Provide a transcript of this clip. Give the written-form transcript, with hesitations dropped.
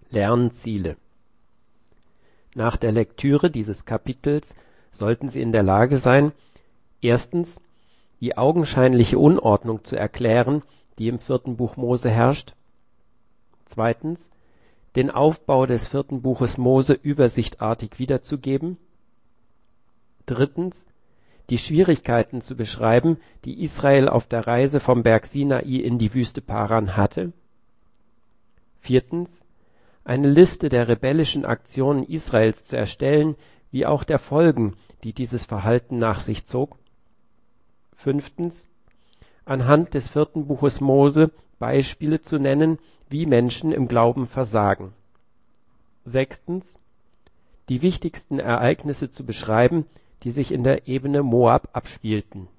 Lernziele. Nach der Lektüre dieses Kapitels sollten Sie in der Lage sein, erstens die augenscheinliche Unordnung zu erklären, die im 4. Buch Mose herrscht. Zweitens, den Aufbau des 4. Buches Mose übersichtartig wiederzugeben. Drittens, die Schwierigkeiten zu beschreiben, die Israel auf der Reise vom Berg Sinai in die Wüste Paran hatte. Viertens, eine Liste der rebellischen Aktionen Israels zu erstellen, wie auch der Folgen, die dieses Verhalten nach sich zog. Fünftens, anhand des 4. Buches Mose Beispiele zu nennen, wie Menschen im Glauben versagen. Sechstens, die wichtigsten Ereignisse zu beschreiben, die sich in der Ebene Moab abspielten.